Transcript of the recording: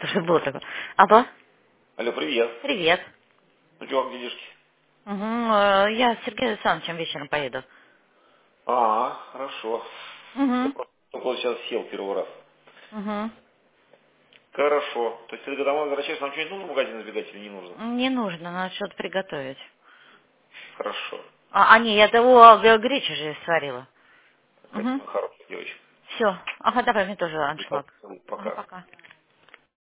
Тоже было такое. Алло? Алло, привет. Привет. Ну что, как делишки? Я с Сергеем Александровичем вечером поеду. Хорошо. Я Угу. просто только вот сейчас сел первый раз. Угу. Хорошо. То есть ты когда домой возвращаешься, нам что-нибудь нужно в магазин забегать или не нужно? Не нужно, надо что-то приготовить. Хорошо. Не, я того гречи же сварила. Угу. Катя, хорошая девочка. Все. Ага, давай мне тоже аншлаг. Ага, Пока. пока.